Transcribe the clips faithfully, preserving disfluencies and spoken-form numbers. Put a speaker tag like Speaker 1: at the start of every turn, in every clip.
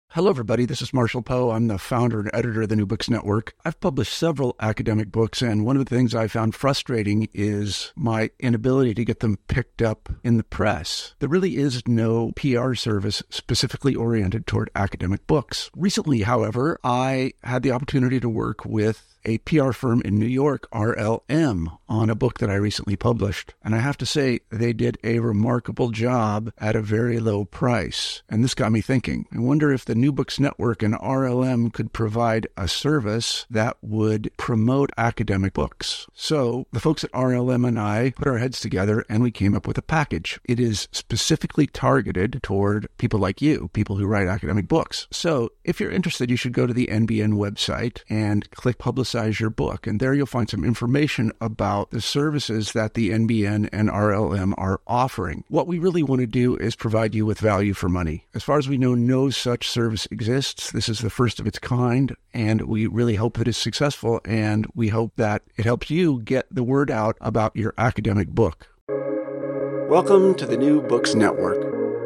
Speaker 1: Hello, everybody. This is Marshall Poe. I'm the founder and editor of the New Books Network. I've published several academic books, and one of the things I found frustrating is my inability to get them picked up in the press. There really is no P R service specifically oriented toward academic books. Recently, however, I had the opportunity to work with a P R firm in New York, R L M, on a book that I recently published. And I have to say, they did a remarkable job at a very low price. And this got me thinking. I wonder if the New Books Network and R L M could provide a service that would promote academic books. So the folks at R L M and I put our heads together and we came up with a package. It is specifically targeted toward people like you, people who write academic books. So if you're interested, you should go to the N B N website and click Publicize your book. And there you'll find some information about the services that the N B N and R L M are offering. What we really want to do is provide you with value for money. As far as we know, no such service exists. This is the first of its kind, and we really hope that it's successful, and we hope that it helps you get the word out about your academic book. Welcome to the New Books Network.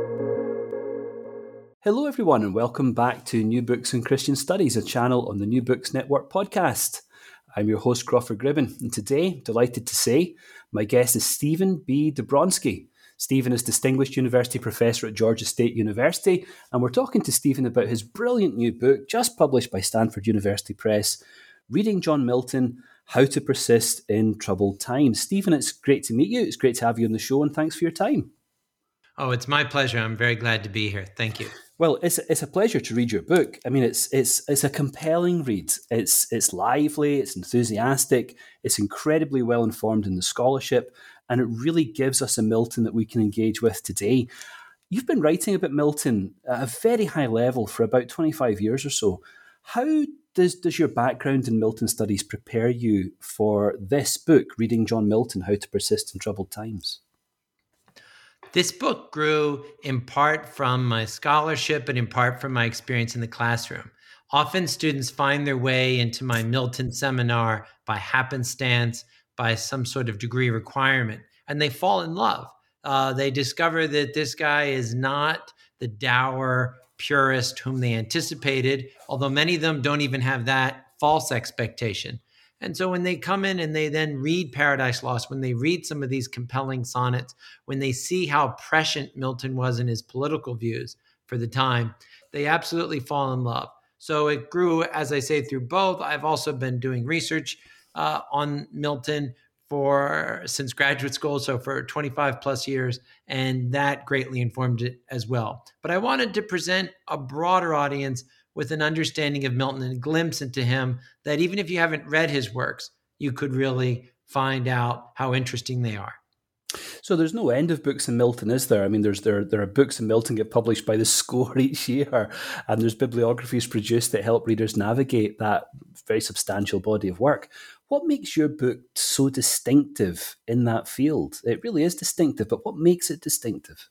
Speaker 2: Hello, everyone, and welcome back to New Books in Christian Studies, a channel on the New Books Network podcast. I'm your host, Crawford Gribben, and today, delighted to say, my guest is Stephen B. Dobronsky. Stephen is Distinguished University Professor at Georgia State University, and we're talking to Stephen about his brilliant new book, just published by Stanford University Press, Reading John Milton, How to Persist in Troubled Times. Stephen, it's great to meet you. It's great to have you on the show, and thanks for your time.
Speaker 3: Oh, it's my pleasure. I'm very glad to be here. Thank you.
Speaker 2: Well, it's it's a pleasure to read your book. I mean, it's it's it's a compelling read. It's it's lively, it's enthusiastic, it's incredibly well informed in the scholarship, and it really gives us a Milton that we can engage with today. You've been writing about Milton at a very high level for about twenty-five years or so. How does does your background in Milton studies prepare you for this book, Reading John Milton, How to Persist in Troubled Times?
Speaker 3: This book grew in part from my scholarship and in part from my experience in the classroom. Often students find their way into my Milton seminar by happenstance, by some sort of degree requirement, and they fall in love. Uh, they discover that this guy is not the dour purist whom they anticipated, although many of them don't even have that false expectation. And so when they come in and they then read Paradise Lost, when they read some of these compelling sonnets, when they see how prescient Milton was in his political views for the time, they absolutely fall in love. So it grew, as I say, through both. I've also been doing research uh, on Milton for since graduate school, so for twenty-five plus years, and that greatly informed it as well. But I wanted to present a broader audience with an understanding of Milton and a glimpse into him that even if you haven't read his works, you could really find out how interesting they are.
Speaker 2: So there's no end of books in Milton, is there? I mean, there's there there are books in Milton get published by the score each year, and there's bibliographies produced that help readers navigate that very substantial body of work. What makes your book so distinctive in that field? It really is distinctive, but what makes it distinctive?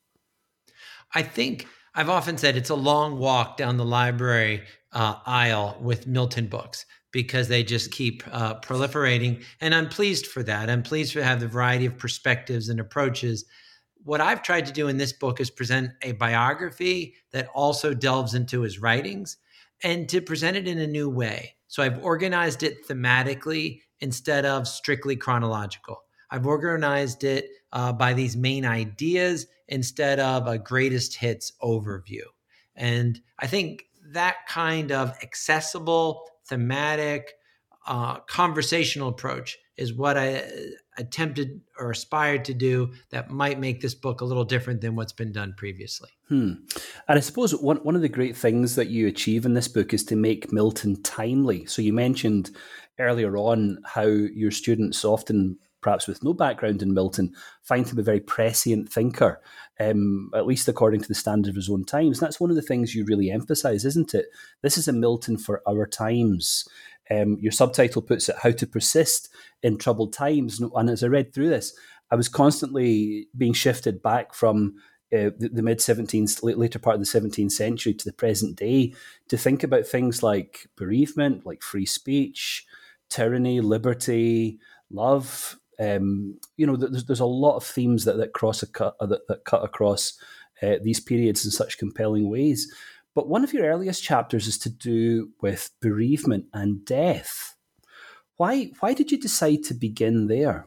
Speaker 3: I think I've often said it's a long walk down the library uh, aisle with Milton books because they just keep uh, proliferating. And I'm pleased for that. I'm pleased to have the variety of perspectives and approaches. What I've tried to do in this book is present a biography that also delves into his writings and to present it in a new way. So I've organized it thematically instead of strictly chronological. I've organized it uh, by these main ideas instead of a greatest hits overview. And I think that kind of accessible, thematic, uh, conversational approach is what I attempted or aspired to do that might make this book a little different than what's been done previously.
Speaker 2: Hmm. And I suppose one, one of the great things that you achieve in this book is to make Milton timely. So you mentioned earlier on how your students often, perhaps with no background in Milton, find him a very prescient thinker, um, at least according to the standard of his own times. And that's one of the things you really emphasize, isn't it? This is a Milton for our times. Um, your subtitle puts it, How to Persist in Troubled Times. And as I read through this, I was constantly being shifted back from uh, the, the mid-seventeenth, later part of the seventeenth century to the present day to think about things like bereavement, like free speech, tyranny, liberty, love. Um, you know, there's there's a lot of themes that that cross a cut uh, that, that cut across uh, these periods in such compelling ways. But one of your earliest chapters is to do with bereavement and death. Why, why did you decide to begin there?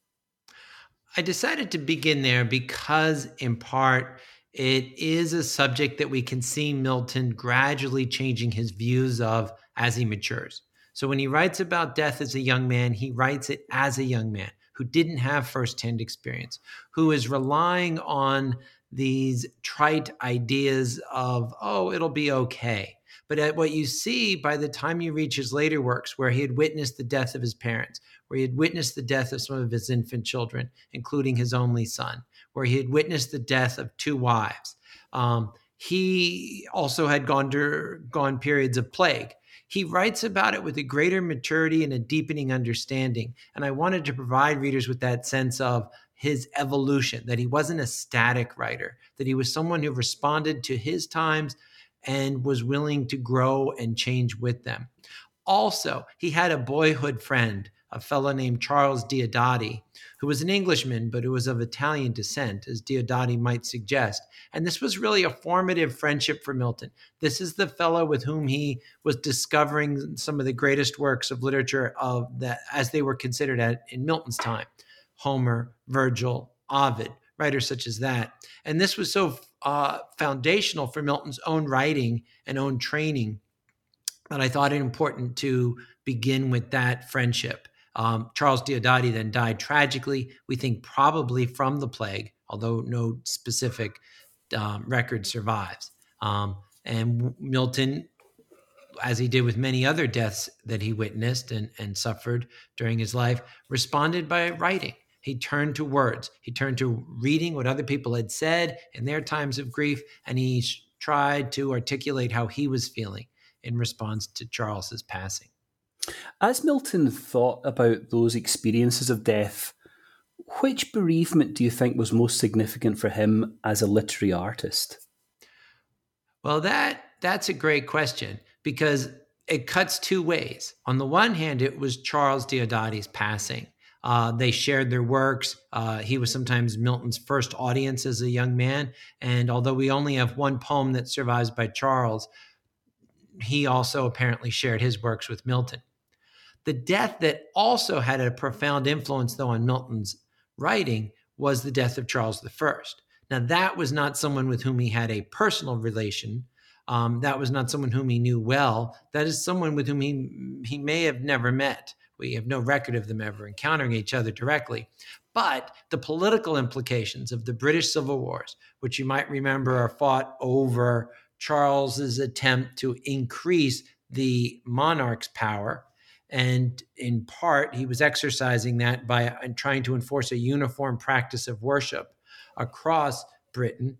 Speaker 3: I decided to begin there because, in part, it is a subject that we can see Milton gradually changing his views of as he matures. So when he writes about death as a young man, he writes it as a young man who didn't have firsthand experience, who is relying on these trite ideas of, oh, it'll be okay. But at what you see by the time you reach his later works, where he had witnessed the death of his parents, where he had witnessed the death of some of his infant children, including his only son, where he had witnessed the death of two wives. Um, he also had gone, to, gone periods of plague. He writes about it with a greater maturity and a deepening understanding. And I wanted to provide readers with that sense of his evolution, that he wasn't a static writer, that he was someone who responded to his times and was willing to grow and change with them. Also, he had a boyhood friend, a fellow named Charles Diodati, who was an Englishman, but who was of Italian descent, as Diodati might suggest. And this was really a formative friendship for Milton. This is the fellow with whom he was discovering some of the greatest works of literature of that, as they were considered at, in Milton's time: Homer, Virgil, Ovid, writers such as that. And this was so uh, foundational for Milton's own writing and own training that I thought it important to begin with that friendship. Um, Charles Diodati then died tragically, we think probably from the plague, although no specific um, record survives. Um, and Milton, as he did with many other deaths that he witnessed and, and suffered during his life, responded by writing. He turned to words. He turned to reading what other people had said in their times of grief, and he tried to articulate how he was feeling in response to Charles's passing.
Speaker 2: As Milton thought about those experiences of death, which bereavement do you think was most significant for him as a literary artist?
Speaker 3: Well, that that's a great question, because it cuts two ways. On the one hand, it was Charles Diodati's passing. Uh, they shared their works. Uh, he was sometimes Milton's first audience as a young man. And although we only have one poem that survives by Charles, he also apparently shared his works with Milton. The death that also had a profound influence, though, on Milton's writing was the death of Charles the First. Now, that was not someone with whom he had a personal relation. Um, that was not someone whom he knew well. That is someone with whom he, he may have never met. We have no record of them ever encountering each other directly. But the political implications of the British Civil Wars, which you might remember are fought over Charles's attempt to increase the monarch's power, and in part, he was exercising that by trying to enforce a uniform practice of worship across Britain.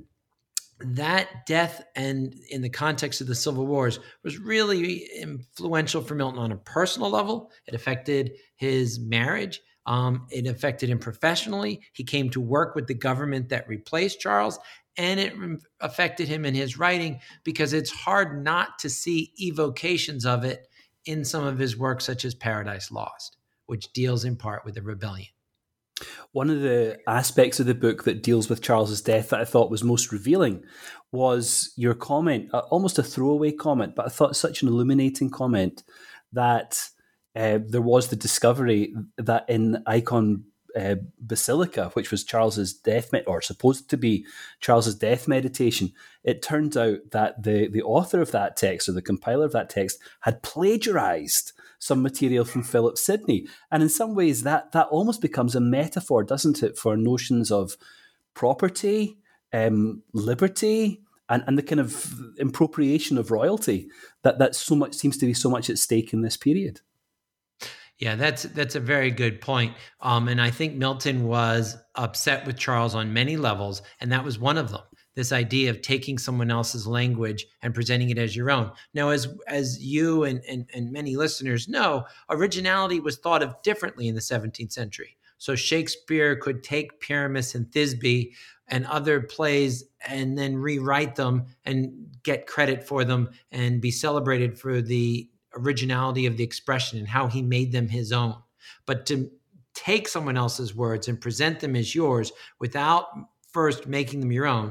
Speaker 3: That death, and in the context of the Civil Wars, was really influential for Milton on a personal level. It affected his marriage. Um, it affected him professionally. He came to work with the government that replaced Charles, and it affected him in his writing, because it's hard not to see evocations of it in some of his works, such as Paradise Lost, which deals in part with the rebellion.
Speaker 2: One of the aspects of the book that deals with Charles's death that I thought was most revealing was your comment, uh, almost a throwaway comment, but I thought such an illuminating comment, that uh, there was the discovery that in Icon uh, Basilica, which was Charles's death, med- or supposed to be Charles's death meditation, it turned out that the, the author of that text, or the compiler of that text, had plagiarized some material from Philip Sidney. And in some ways, that that almost becomes a metaphor, doesn't it, for notions of property, um, liberty, and, and the kind of appropriation of royalty that, that so much seems to be so much at stake in this period.
Speaker 3: Yeah, that's that's a very good point. Um, and I think Milton was upset with Charles on many levels, and that was one of them. This idea of taking someone else's language and presenting it as your own. Now, as as you and, and, and many listeners know, originality was thought of differently in the seventeenth century. So Shakespeare could take Pyramus and Thisbe and other plays and then rewrite them and get credit for them and be celebrated for the originality of the expression and how he made them his own. But to take someone else's words and present them as yours without first making them your own,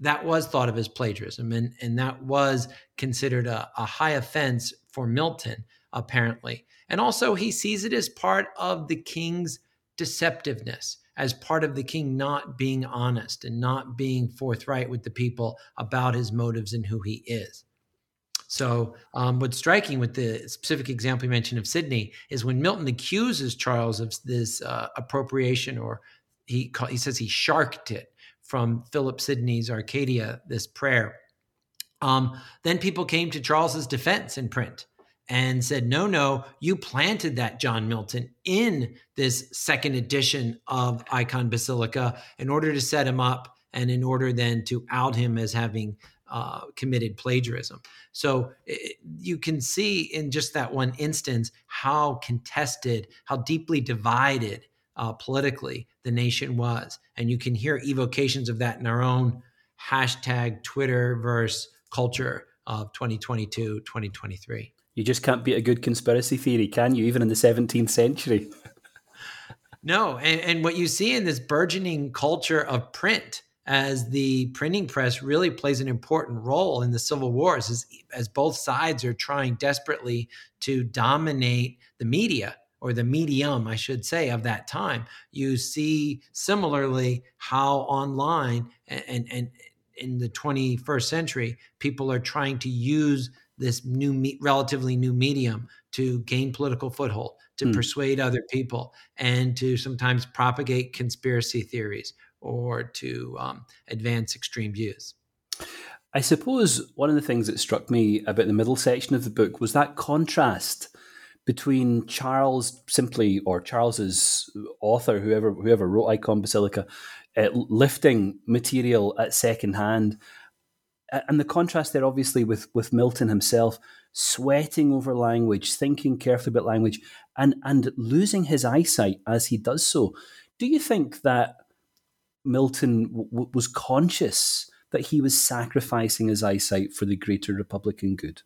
Speaker 3: that was thought of as plagiarism, and, and that was considered a, a high offense for Milton, apparently. And also he sees it as part of the king's deceptiveness, as part of the king not being honest and not being forthright with the people about his motives and who he is. So um, what's striking with the specific example you mentioned of Sidney is when Milton accuses Charles of this uh, appropriation, or he call, he says he sharked it from Philip Sidney's Arcadia, this prayer. Um, then people came to Charles's defense in print and said, no, no, you planted that, John Milton, in this second edition of Icon Basilica in order to set him up and in order then to out him as having uh, committed plagiarism. So it, you can see in just that one instance how contested, how deeply divided uh, politically the nation was. And you can hear evocations of that in our own hashtag Twitterverse culture of twenty twenty-two, twenty twenty-three.
Speaker 2: You just can't beat a good conspiracy theory, can you, even in the seventeenth century?
Speaker 3: No, and, and what you see in this burgeoning culture of print, as the printing press really plays an important role in the Civil Wars, as, as both sides are trying desperately to dominate the media, or the medium, I should say, of that time. You see similarly how online and, and, and in the twenty-first century, people are trying to use this new, me- relatively new medium to gain political foothold, to mm. persuade other people, and to sometimes propagate conspiracy theories or to um, advance extreme views.
Speaker 2: I suppose one of the things that struck me about the middle section of the book was that contrast between Charles simply, or Charles's author, whoever whoever wrote Icon Basilica, uh, lifting material at second hand, and the contrast there obviously with, with Milton himself sweating over language, thinking carefully about language, and, and losing his eyesight as he does so. Do you think that Milton w- was conscious that he was sacrificing his eyesight for the greater Republican good?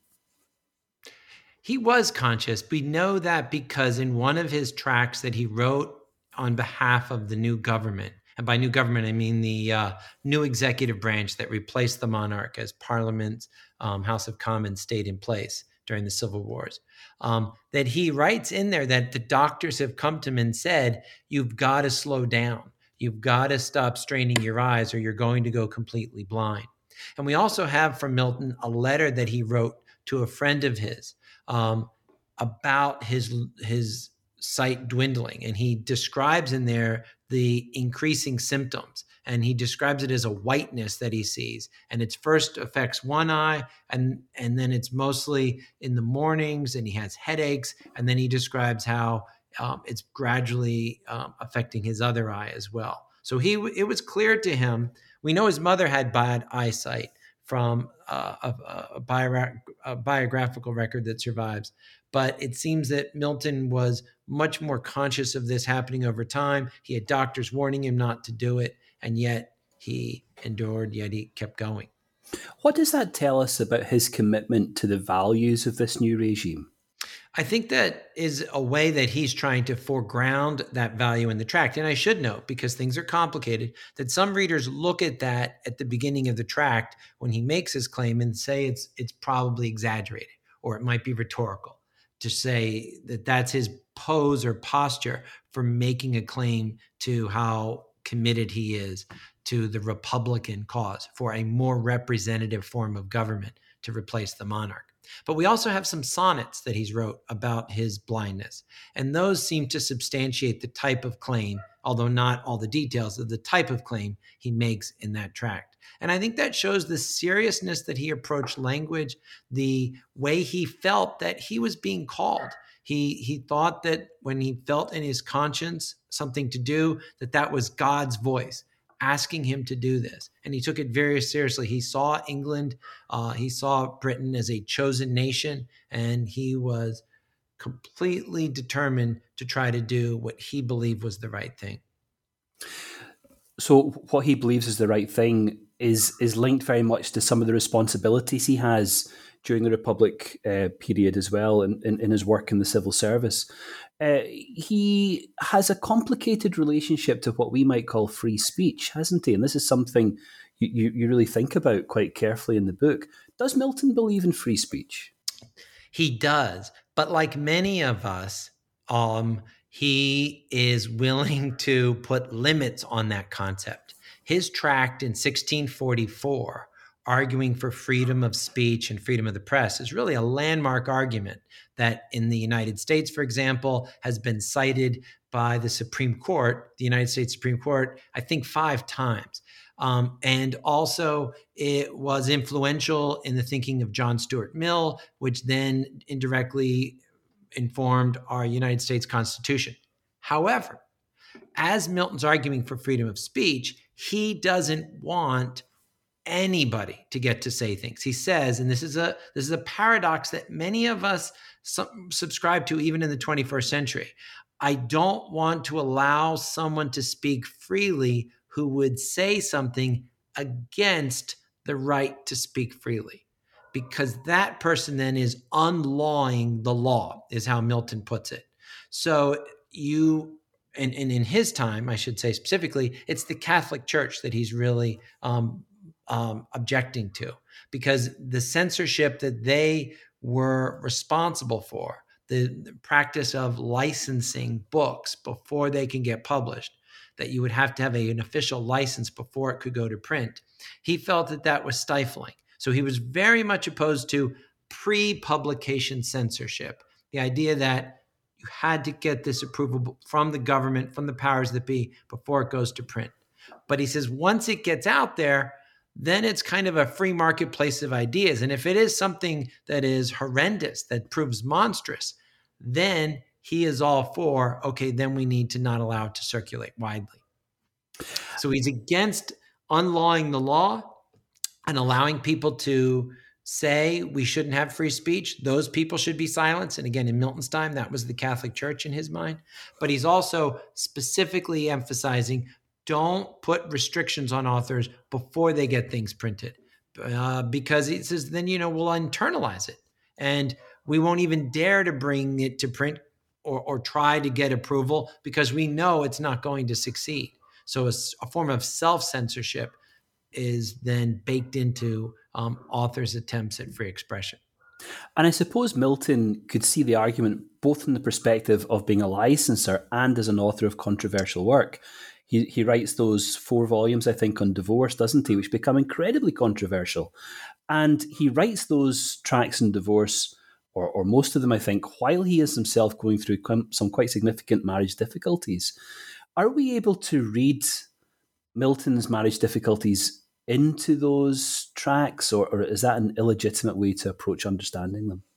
Speaker 3: He was conscious. We know that because in one of his tracts that he wrote on behalf of the new government, and by new government, I mean the uh, new executive branch that replaced the monarch as Parliament's um, House of Commons stayed in place during the Civil Wars, um, that he writes in there that the doctors have come to him and said, you've got to slow down. You've got to stop straining your eyes or you're going to go completely blind. And we also have from Milton a letter that he wrote to a friend of his um, about his his sight dwindling. And he describes in there the increasing symptoms. And he describes it as a whiteness that he sees. And it first affects one eye, and, and then it's mostly in the mornings, and he has headaches. And then he describes how um, it's gradually um, affecting his other eye as well. So he it was clear to him. We know his mother had bad eyesight from uh, a, a, bio, a biographical record that survives. But it seems that Milton was much more conscious of this happening over time. He had doctors warning him not to do it, and yet he endured, yet he kept going.
Speaker 2: What does that tell us about his commitment to the values of this new regime?
Speaker 3: I think that is a way that he's trying to foreground that value in the tract. And I should note, because things are complicated, that some readers look at that at the beginning of the tract when he makes his claim and say it's it's probably exaggerated, or it might be rhetorical, to say that that's his pose or posture for making a claim to how committed he is to the Republican cause for a more representative form of government to replace the monarch. But we also have some sonnets that he's wrote about his blindness, and those seem to substantiate the type of claim, although not all the details of the type of claim he makes in that tract. And I think that shows the seriousness that he approached language, the way he felt that he was being called. He he thought that when he felt in his conscience something to do, that that was God's voice asking him to do this. And he took it very seriously. He saw England, uh, he saw Britain as a chosen nation, and he was completely determined to try to do what he believed was the right thing.
Speaker 2: So what he believes is the right thing is is linked very much to some of the responsibilities he has during the Republic uh, period as well, in, in, in his work in the civil service. Uh, he has a complicated relationship to what we might call free speech, hasn't he? And this is something you, you, you really think about quite carefully in the book. Does Milton believe in free speech?
Speaker 3: He does. But like many of us, um, he is willing to put limits on that concept. His tract in sixteen forty-four, arguing for freedom of speech and freedom of the press, is really a landmark argument that in the United States, for example, has been cited by the Supreme Court, the United States Supreme Court, I think five times. Um, and also it was influential in the thinking of John Stuart Mill, which then indirectly informed our United States Constitution. However, as Milton's arguing for freedom of speech, he doesn't want anybody to get to say things. He says, and this is a this is a paradox that many of us su- subscribe to even in the twenty-first century. I don't want to allow someone to speak freely who would say something against the right to speak freely, because that person then is unlawing the law, is how Milton puts it. So you, and, and in his time, I should say specifically, it's the Catholic Church that he's really um, um, objecting to, because the censorship that they were responsible for, the, the practice of licensing books before they can get published, that you would have to have a, an official license before it could go to print. He felt that that was stifling. So he was very much opposed to pre-publication censorship, the idea that you had to get this approval from the government, from the powers that be, before it goes to print. But he says once it gets out there, then it's kind of a free marketplace of ideas. And if it is something that is horrendous, that proves monstrous, then he is all for, okay, then we need to not allow it to circulate widely. So he's against unlawing the law and allowing people to say we shouldn't have free speech. Those people should be silenced. And again, in Milton's time, that was the Catholic Church in his mind. But he's also specifically emphasizing, don't put restrictions on authors before they get things printed, uh, because he says then, you know, we'll internalize it and we won't even dare to bring it to print or, or try to get approval because we know it's not going to succeed. So a, a form of self-censorship is then baked into um, authors' attempts at free expression.
Speaker 2: And I suppose Milton could see the argument both from the perspective of being a licenser and as an author of controversial work. He he writes those four volumes, I think, on divorce, doesn't he, which become incredibly controversial. And he writes those tracts on divorce, or, or most of them, I think, while he is himself going through some quite significant marriage difficulties. Are we able to read Milton's marriage difficulties into those tracts, or, or is that an illegitimate way to approach understanding them?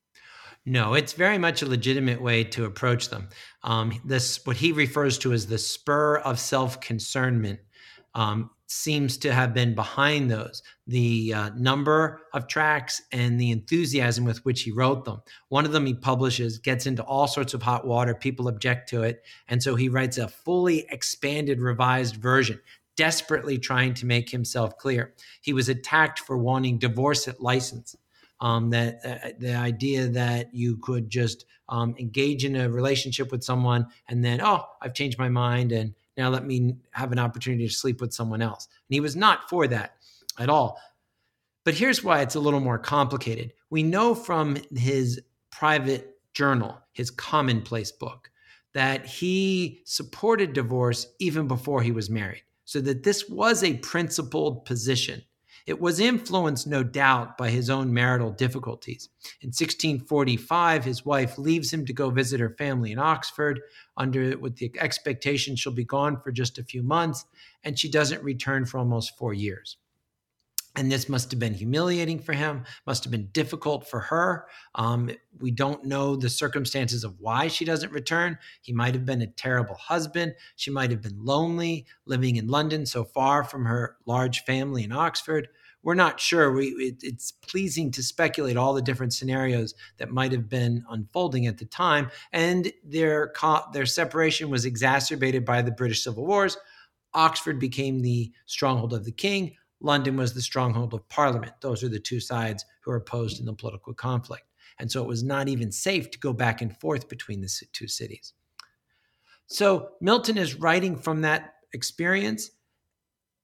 Speaker 3: No, it's very much a legitimate way to approach them. Um, this, what he refers to as the spur of self-concernment, um, seems to have been behind those. The uh, number of tracts and the enthusiasm with which he wrote them. One of them he publishes, gets into all sorts of hot water. People object to it. And so he writes a fully expanded, revised version, desperately trying to make himself clear. He was attacked for wanting divorce at license. Um, that uh, the idea that you could just um, engage in a relationship with someone and then, oh, I've changed my mind and now let me have an opportunity to sleep with someone else. And he was not for that at all. But here's why it's a little more complicated. We know from his private journal, his commonplace book, that he supported divorce even before he was married, so that this was a principled position. It was influenced, no doubt, by his own marital difficulties. In sixteen forty-five, his wife leaves him to go visit her family in Oxford, under with the expectation she'll be gone for just a few months, and she doesn't return for almost four years. And this must have been humiliating for him, must have been difficult for her. Um, we don't know the circumstances of why she doesn't return. He might have been a terrible husband. She might have been lonely, living in London, so far from her large family in Oxford. We're not sure. We, it, it's pleasing to speculate all the different scenarios that might have been unfolding at the time. And their, their separation was exacerbated by the British Civil Wars. Oxford became the stronghold of the king. London was the stronghold of Parliament. Those are the two sides who are opposed in the political conflict. And so it was not even safe to go back and forth between the two cities. So Milton is writing from that experience.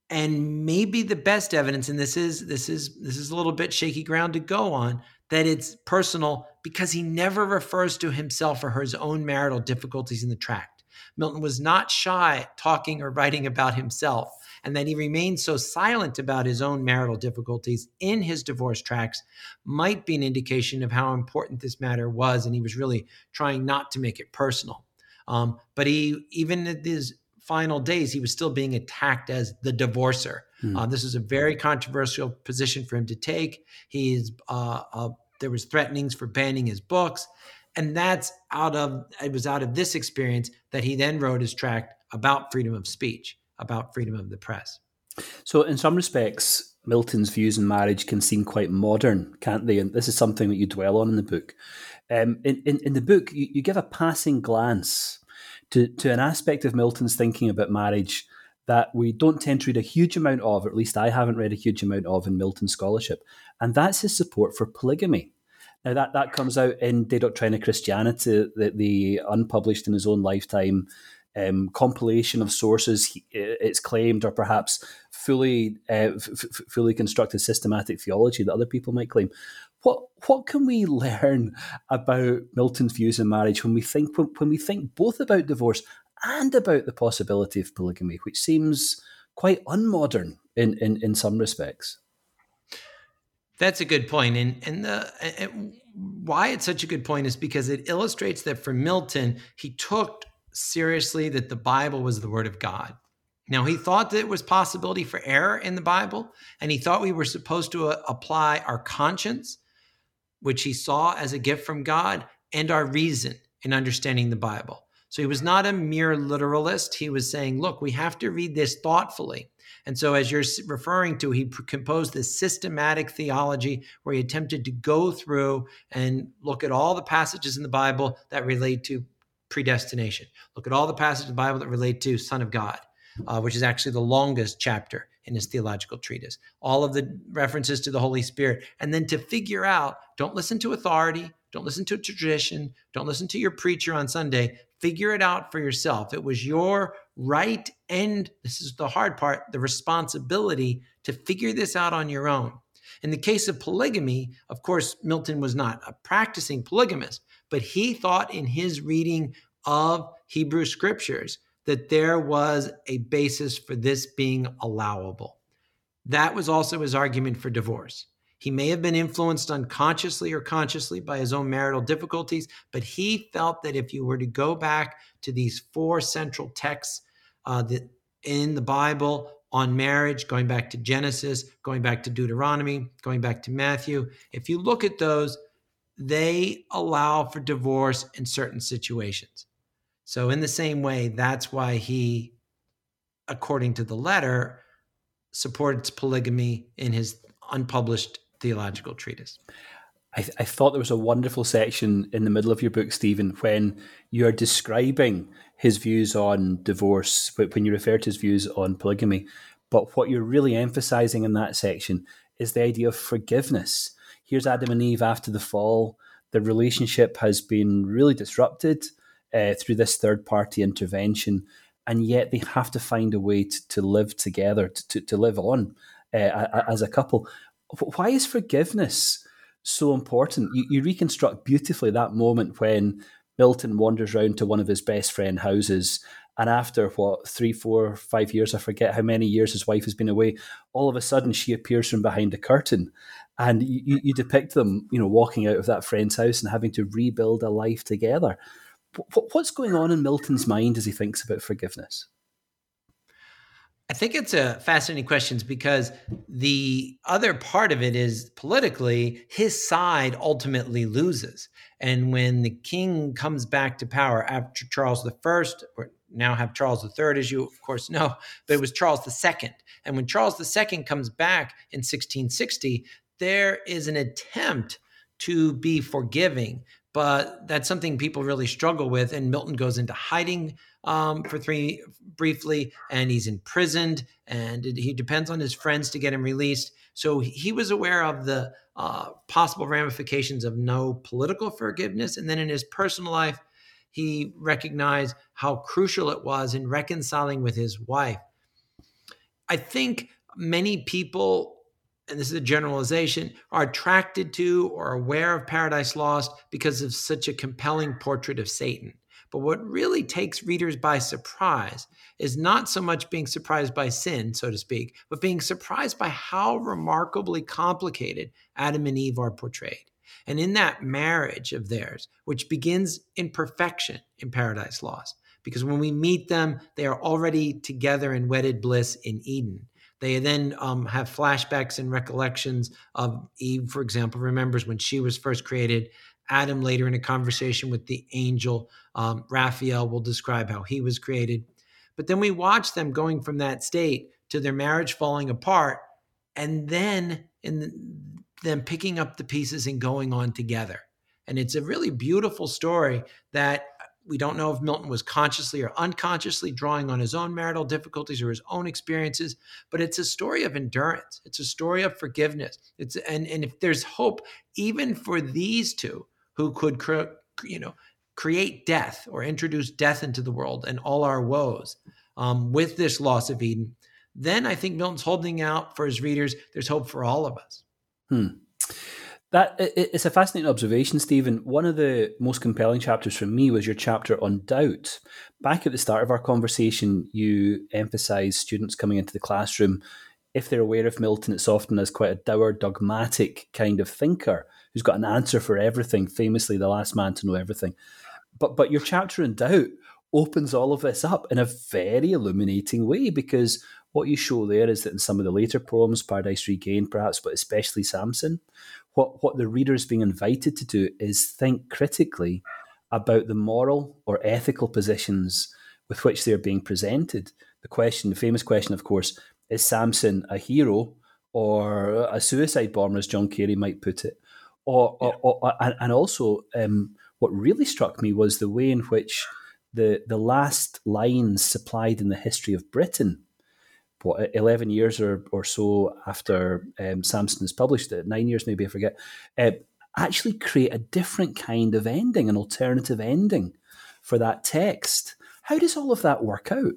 Speaker 3: And maybe the best evidence, and this is this is this is a little bit shaky ground to go on, that it's personal because he never refers to himself or his own marital difficulties in the tract. Milton was not shy talking or writing about himself, and that he remained so silent about his own marital difficulties in his divorce tracts might be an indication of how important this matter was, and he was really trying not to make it personal. Um, but he, even at his final days, he was still being attacked as the divorcer. Hmm. Uh, this is a very controversial position for him to take. He's uh, uh, there was threatenings for banning his books, and that's out of it was out of this experience that he then wrote his tract about freedom of speech, about freedom of the press.
Speaker 2: So, in some respects, Milton's views on marriage can seem quite modern, can't they? And this is something that you dwell on in the book. Um, in, in in the book, you, you give a passing glance to, to an aspect of Milton's thinking about marriage that we don't tend to read a huge amount of, or at least I haven't read a huge amount of in Milton scholarship, and that's his support for polygamy. Now, that, that comes out in De Doctrina Christianity, the, the unpublished in his own lifetime um, compilation of sources, it's claimed, or perhaps fully uh, f- f- fully constructed systematic theology that other people might claim. What what can we learn about Milton's views on marriage when we think when, when we think both about divorce and about the possibility of polygamy, which seems quite unmodern in, in, in some respects?
Speaker 3: That's a good point. And, and, the, and why it's such a good point is because it illustrates that for Milton, he took seriously that the Bible was the word of God. Now, he thought that it was possibility for error in the Bible, and he thought we were supposed to uh, apply our conscience, which he saw as a gift from God, and our reason in understanding the Bible. So he was not a mere literalist. He was saying, look, we have to read this thoughtfully. And so as you're referring to, he composed this systematic theology where he attempted to go through and look at all the passages in the Bible that relate to predestination. Look at all the passages in the Bible that relate to Son of God, uh, which is actually the longest chapter in his theological treatise. All of the references to the Holy Spirit. And then to figure out, don't listen to authority, don't listen to tradition, don't listen to your preacher on Sunday. Figure it out for yourself. It was your right, and this is the hard part, the responsibility to figure this out on your own. In the case of polygamy, of course, Milton was not a practicing polygamist, but he thought in his reading of Hebrew scriptures that there was a basis for this being allowable. That was also his argument for divorce. He may have been influenced unconsciously or consciously by his own marital difficulties, but he felt that if you were to go back to these four central texts uh, that in the Bible on marriage, going back to Genesis, going back to Deuteronomy, going back to Matthew, if you look at those, they allow for divorce in certain situations. So in the same way, that's why he, according to the letter, supports polygamy in his unpublished theological treatise.
Speaker 2: I, th- I thought there was a wonderful section in the middle of your book, Stephen, when you're describing his views on divorce, when you refer to his views on polygamy. But what you're really emphasizing in that section is the idea of forgiveness. Here's Adam and Eve after the fall. The relationship has been really disrupted uh, through this third-party intervention, and yet they have to find a way to, to live together, to, to live on uh, as a couple. Why is forgiveness so important? You, you reconstruct beautifully that moment when Milton wanders round to one of his best friend houses, and after, what, three, four, five years, I forget how many years his wife has been away, all of a sudden she appears from behind a curtain. And you, you depict them, you know, walking out of that friend's house and having to rebuild a life together. What's going on in Milton's mind as he thinks about forgiveness?
Speaker 3: I think it's a fascinating question because the other part of it is politically, his side ultimately loses. And when the king comes back to power after Charles the First, or now have Charles the Third, as you of course know, but it was Charles the Second. And when Charles the Second comes back in sixteen sixty, there is an attempt to be forgiving, but that's something people really struggle with. And Milton goes into hiding um, for three briefly, and he's imprisoned, and it, he depends on his friends to get him released. So he was aware of the uh, possible ramifications of no political forgiveness. And then in his personal life, he recognized how crucial it was in reconciling with his wife. I think many people, and this is a generalization, are attracted to or aware of Paradise Lost because of such a compelling portrait of Satan. But what really takes readers by surprise is not so much being surprised by sin, so to speak, but being surprised by how remarkably complicated Adam and Eve are portrayed. And in that marriage of theirs, which begins in perfection in Paradise Lost, because when we meet them, they are already together in wedded bliss in Eden. They then um, have flashbacks and recollections of Eve, for example, remembers when she was first created. Adam later in a conversation with the angel, um, Raphael will describe how he was created. But then we watch them going from that state to their marriage falling apart, and then in the, them picking up the pieces and going on together. And it's a really beautiful story that we don't know if Milton was consciously or unconsciously drawing on his own marital difficulties or his own experiences, but it's a story of endurance. It's a story of forgiveness. It's and, and if there's hope, even for these two who could cre- you know, create death or introduce death into the world and all our woes um, with this loss of Eden, then I think Milton's holding out for his readers. There's hope for all of us.
Speaker 2: Hmm. That it's a fascinating observation, Stephen. One of the most compelling chapters for me was your chapter on doubt. Back at the start of our conversation, you emphasised students coming into the classroom, if they're aware of Milton, it's often as quite a dour, dogmatic kind of thinker who's got an answer for everything, famously the last man to know everything. But but your chapter on doubt opens all of this up in a very illuminating way, because what you show there is that in some of the later poems, Paradise Regained perhaps, but especially Samson, what, what the reader is being invited to do is think critically about the moral or ethical positions with which they're being presented. The question, the famous question, of course, is Samson a hero or a suicide bomber, as John Carey might put it? Or, yeah. or, or and, and also, um, what really struck me was the way in which the the last lines supplied in the history of Britain, what, eleven years or, or so after um, Samson is published, nine years maybe, I forget, uh, actually create a different kind of ending, an alternative ending for that text. How does all of that work out?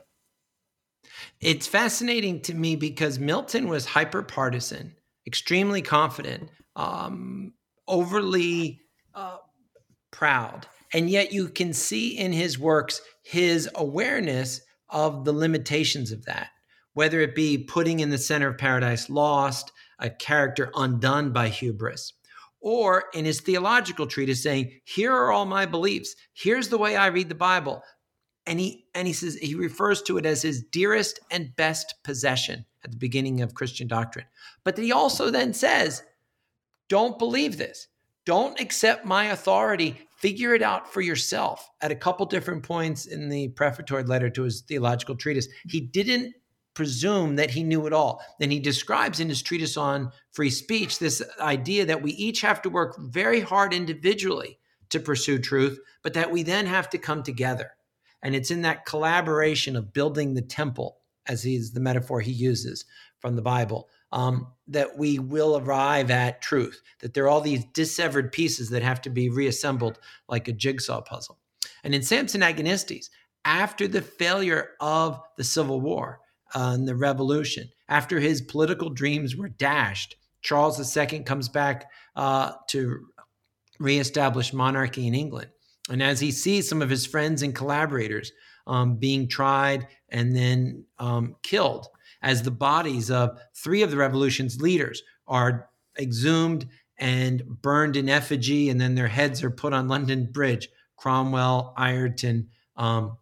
Speaker 3: It's fascinating to me because Milton was hyper-partisan, extremely confident, um, overly uh, proud. And yet you can see in his works his awareness of the limitations of that, whether it be putting in the center of Paradise Lost a character undone by hubris, or in his theological treatise saying, here are all my beliefs. Here's the way I read the Bible. And he and he says he refers to it as his dearest and best possession at the beginning of Christian doctrine. But he also then says, don't believe this. Don't accept my authority. Figure it out for yourself. At a couple different points in the prefatory letter to his theological treatise, he didn't presume that he knew it all. Then he describes in his treatise on free speech this idea that we each have to work very hard individually to pursue truth, but that we then have to come together. And it's in that collaboration of building the temple, as is the metaphor he uses from the Bible, um, that we will arrive at truth, that there are all these dissevered pieces that have to be reassembled like a jigsaw puzzle. And in Samson Agonistes, after the failure of the Civil War uh, and the revolution, after his political dreams were dashed, Charles the Second comes back uh, to reestablish monarchy in England. And as he sees some of his friends and collaborators um, being tried and then um, killed, as the bodies of three of the revolution's leaders are exhumed and burned in effigy, and then their heads are put on London Bridge, Cromwell, Ireton, um,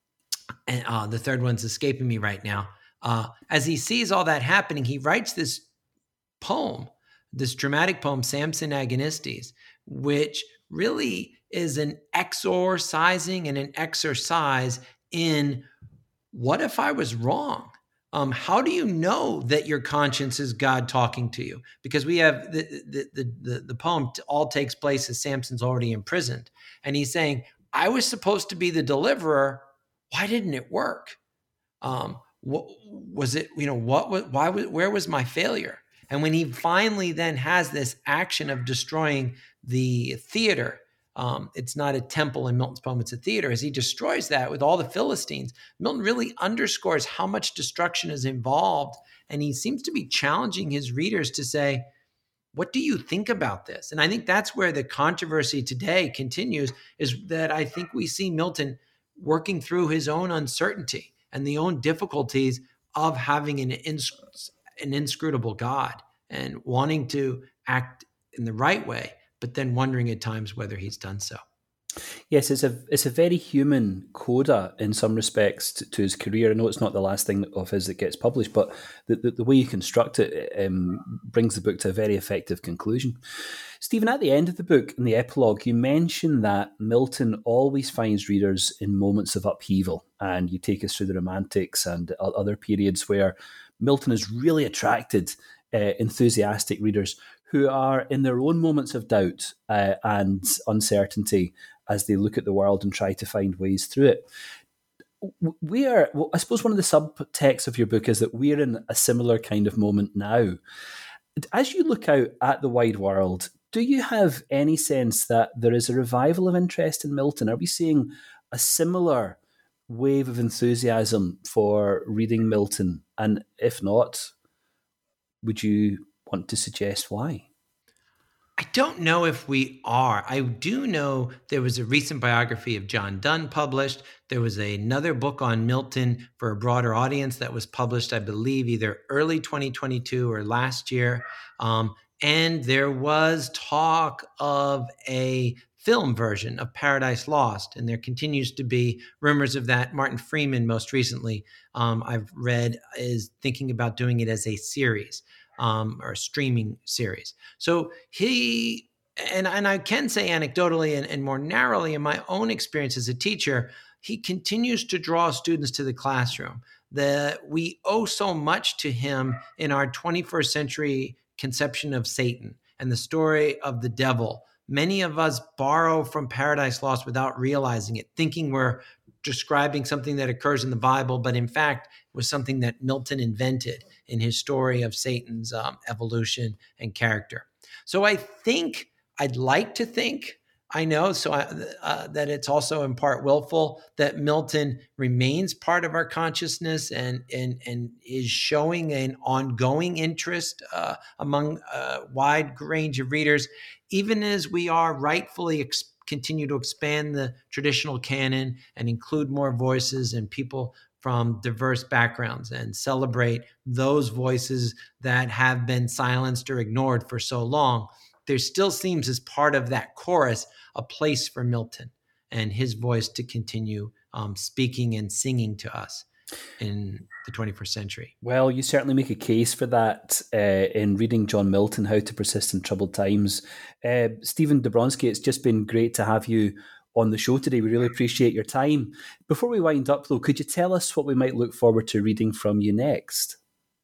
Speaker 3: and uh, the third one's escaping me right now. Uh, as he sees all that happening, he writes this poem, this dramatic poem, Samson Agonistes, which really is an exorcising and an exercise in what if I was wrong? Um, how do you know that your conscience is God talking to you? Because we have the the the, the, the poem all takes place as Samson's already imprisoned. And he's saying, I was supposed to be the deliverer. Why didn't it work? Um, what was it, you know, what was, why, where was my failure? And when he finally then has this action of destroying the theater um, it's not a temple in Milton's poem, it's a theater, as he destroys that with all the Philistines, Milton really underscores how much destruction is involved. And he seems to be challenging his readers to say, what do you think about this? And I think that's where the controversy today continues, is that I think we see Milton working through his own uncertainty and the own difficulties of having an, ins- an inscrutable God and wanting to act in the right way, but then wondering at times whether he's done so.
Speaker 2: Yes, it's a it's a very human coda in some respects to, to his career. I know it's not the last thing of his that gets published, but the, the, the way you construct it um, brings the book to a very effective conclusion. Stephen, at the end of the book, in the epilogue, you mention that Milton always finds readers in moments of upheaval, and you take us through the Romantics and other periods where Milton has really attracted uh, enthusiastic readers who are in their own moments of doubt uh, and uncertainty as they look at the world and try to find ways through it. We are, well, I suppose one of the subtexts of your book is that we're in a similar kind of moment now. As you look out at the wide world, do you have any sense that there is a revival of interest in Milton? Are we seeing a similar wave of enthusiasm for reading Milton? And if not, would you want to suggest why?
Speaker 3: I don't know if we are. I do know there was a recent biography of John Donne published. There was another book on Milton for a broader audience that was published, I believe, either early twenty twenty-two or last year. Um, and there was talk of a film version of Paradise Lost, and there continues to be rumors of that. Martin Freeman, most recently, um, I've read, is thinking about doing it as a series. Um, or a streaming series. So he, and, and I can say anecdotally and, and more narrowly in my own experience as a teacher, he continues to draw students to the classroom. The, we owe so much to him in our twenty-first century conception of Satan and the story of the devil. Many of us borrow from Paradise Lost without realizing it, thinking we're describing something that occurs in the Bible, but in fact was something that Milton invented in his story of Satan's um, evolution and character. So I think, I'd like to think, I know so I, uh, that it's also in part willful, that Milton remains part of our consciousness and and and is showing an ongoing interest uh, among a wide range of readers, even as we are rightfully ex- continue to expand the traditional canon and include more voices and people from diverse backgrounds and celebrate those voices that have been silenced or ignored for so long. There still seems, as part of that chorus, a place for Milton and his voice to continue um, speaking and singing to us in the twenty-first century.
Speaker 2: Well, you certainly make a case for that uh, in reading John Milton, How to Persist in Troubled Times. Uh, Stephen Dobronsky, it's just been great to have you on the show today. We really appreciate your time. Before we wind up, though, could you tell us what we might look forward to reading from you next?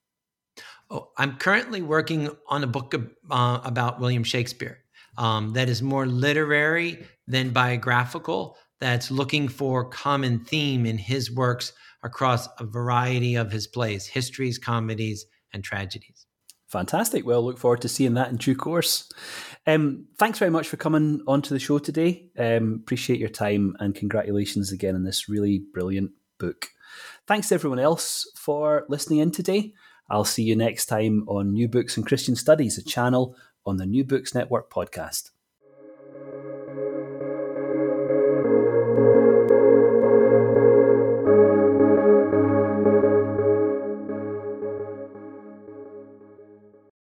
Speaker 3: Oh, I'm currently working on a book uh, about William Shakespeare um, that is more literary than biographical, that's looking for common theme in his works across a variety of his plays, histories, comedies, and tragedies.
Speaker 2: Fantastic. Well, look forward to seeing that in due course. Um, thanks very much for coming onto the show today. Um, appreciate your time and congratulations again on this really brilliant book. Thanks to everyone else for listening in today. I'll see you next time on New Books in Christian Studies, a channel on the New Books Network podcast.